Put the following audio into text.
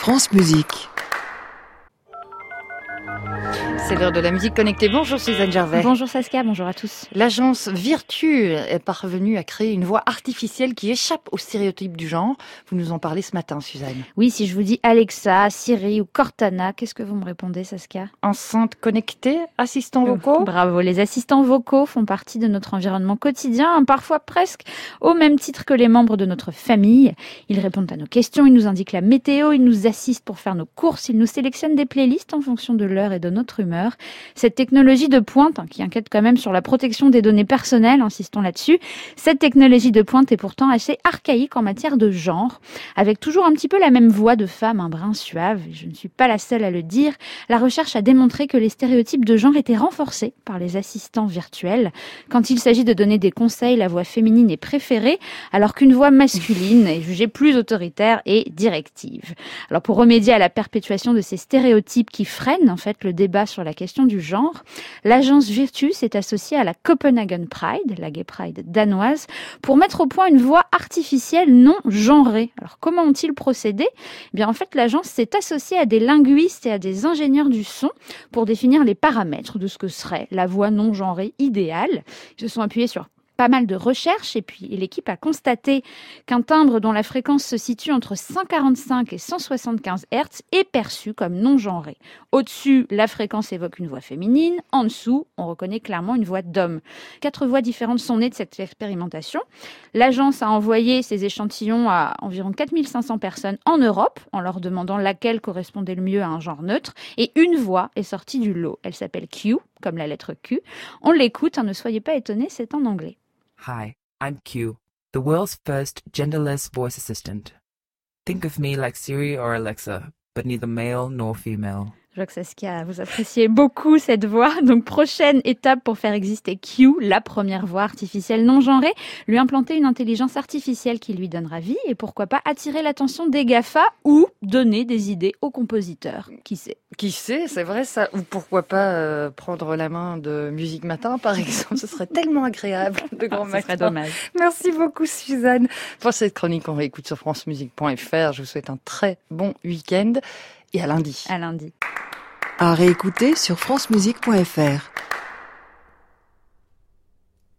France Musique. C'est l'heure de la musique connectée. Bonjour Suzanne Gervais. Bonjour Saskia, bonjour à tous. L'agence Virtu est parvenue à créer une voix artificielle qui échappe aux stéréotypes du genre. Vous nous en parlez ce matin, Suzanne. Oui, si je vous dis Alexa, Siri ou Cortana, qu'est-ce que vous me répondez, Saskia ? Enceinte connectée, assistants vocaux. Bravo, les assistants vocaux font partie de notre environnement quotidien, parfois presque au même titre que les membres de notre famille. Ils répondent à nos questions, ils nous indiquent la météo, ils nous assistent pour faire nos courses, ils nous sélectionnent des playlists en fonction de l'heure et de notre humeur. Cette technologie de pointe, qui inquiète quand même sur la protection des données personnelles, insistons là-dessus, cette technologie de pointe est pourtant assez archaïque en matière de genre, avec toujours un petit peu la même voix de femme, un brin suave. Je ne suis pas la seule à le dire. La recherche a démontré que les stéréotypes de genre étaient renforcés par les assistants virtuels. Quand il s'agit de donner des conseils, la voix féminine est préférée, alors qu'une voix masculine est jugée plus autoritaire et directive. Alors pour remédier à la perpétuation de ces stéréotypes qui freinent en fait le débat sur la question du genre, l'agence Virtu s'est associée à la Copenhagen Pride, la Gay Pride danoise, pour mettre au point une voix artificielle non genrée. Alors comment ont-ils procédé ? Eh bien en fait l'agence s'est associée à des linguistes et à des ingénieurs du son pour définir les paramètres de ce que serait la voix non genrée idéale. Ils se sont appuyés sur pas mal de recherches et puis l'équipe a constaté qu'un timbre dont la fréquence se situe entre 145 et 175 Hz est perçu comme non genré. Au-dessus, la fréquence évoque une voix féminine. En dessous, on reconnaît clairement une voix d'homme. 4 voix différentes sont nées de cette expérimentation. L'agence a envoyé ces échantillons à environ 4500 personnes en Europe en leur demandant laquelle correspondait le mieux à un genre neutre. Et une voix est sortie du lot. Elle s'appelle Q, comme la lettre Q. On l'écoute, ne soyez pas étonnés, c'est en anglais. Hi, I'm Q, the world's first genderless voice assistant. Think of me like Siri or Alexa, but neither male nor female. Je vois que Saskia, vous appréciez beaucoup cette voix. Donc, prochaine étape pour faire exister Q, la première voix artificielle non genrée, lui implanter une intelligence artificielle qui lui donnera vie et pourquoi pas attirer l'attention des GAFA ou donner des idées aux compositeurs. Qui sait ? Qui sait, c'est vrai ça. Ou pourquoi pas prendre la main de Musique Matin, par exemple. Ce serait tellement agréable, de grand matin. Ce serait dommage. Merci beaucoup, Suzanne. Pour cette chronique, on réécoute sur francemusique.fr. Je vous souhaite un très bon week-end et à lundi. À lundi. À réécouter sur francemusique.fr.